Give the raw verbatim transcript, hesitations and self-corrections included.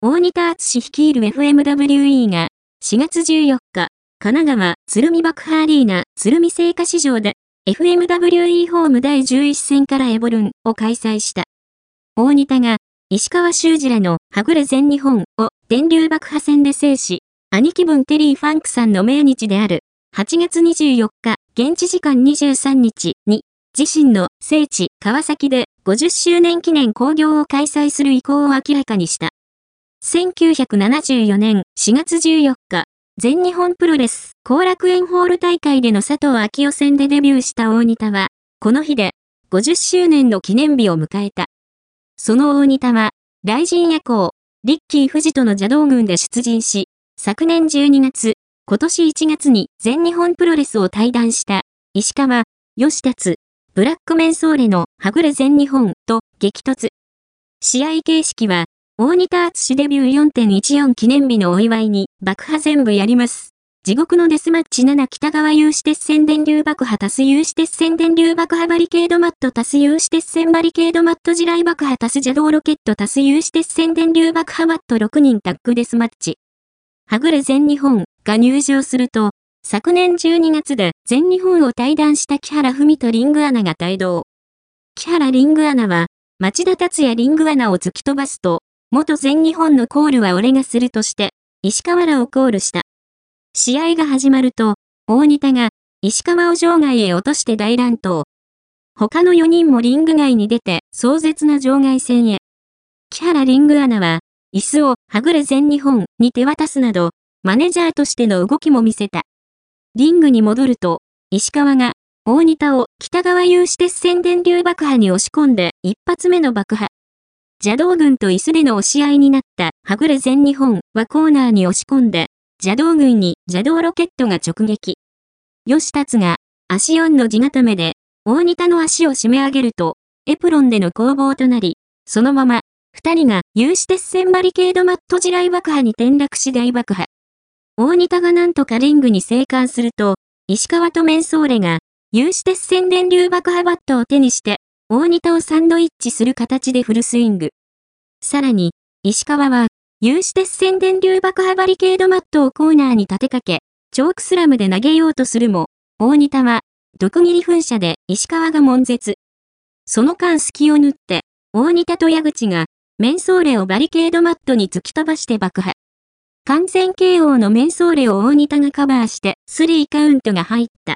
大仁田敦率いる エフエムダブリューイー がしがつじゅうよっか、神奈川鶴見爆破アリーナ鶴見製菓市場で エフエムダブリューイー ホームだいじゅういっ戦からエボルンを開催した。大仁田が石川修司らのはぐれ全日本を電流爆破戦で制し、兄貴分テリー・ファンクさんの命日であるはちがつにじゅうよっか、現地時間にじゅうさんにちに自身の聖地川崎でごじゅっしゅうねん記念興行を開催する意向を明らかにした。せんきゅうひゃくななじゅうよねんしがつじゅうよっか、全日本プロレス後楽園ホール大会での佐藤昭夫戦でデビューした大仁田は、この日でごじゅっしゅうねんの記念日を迎えた。その大仁田は、雷神夜行、リッキー富士との邪道軍で出陣し、昨年じゅうにがつ、今年いちがつに全日本プロレスを退団した、石川、吉達、ブラックメンソーレのはぐれ全日本と激突。試合形式は、大仁田敦デビュー よんてんいちよん 記念日のお祝いに爆破全部やります。地獄のデスマッチなな北川有刺鉄線電流爆破足す有刺鉄線電流爆破バリケードマット足す有刺鉄線バリケードマット地雷爆破足す邪道ロケット足す有刺鉄線電流爆破マットろくにんタッグデスマッチ。はぐれ全日本が入場すると、昨年じゅうにがつで全日本を退団した木原文人リングアナが帯同。木原リングアナは、町田達也リングアナを突き飛ばすと、元全日本のコールは俺がするとして、石川らをコールした。試合が始まると、大仁田が石川を場外へ落として大乱闘。他のよにんもリング外に出て壮絶な場外戦へ。木原リングアナは、椅子をはぐれ全日本に手渡すなど、マネジャーとしての動きも見せた。リングに戻ると、石川が大仁田を北川有刺鉄線電流爆破に押し込んで一発目の爆破。邪道軍と椅子での押し合いになったはぐれ全日本はコーナーに押し込んで、邪道軍に邪道ロケットが直撃。吉達が足よんの地固めで大仁田の足を締め上げると、エプロンでの攻防となり、そのまま二人が有刺鉄線バリケードマット地雷爆破に転落し大爆破。大仁田がなんとかリングに生還すると、石川とメンソーレが有刺鉄線電流爆破バットを手にして、大仁田をサンドイッチする形でフルスイング。さらに、石川は、有刺鉄線電流爆破バリケードマットをコーナーに立てかけ、チョークスラムで投げようとするも、大仁田は、毒斬り噴射で石川が悶絶。その間隙を縫って、大仁田と矢口が、メンソーレをバリケードマットに突き飛ばして爆破。完全ケーオーのメンソーレを大仁田がカバーして、スリーカウントが入った。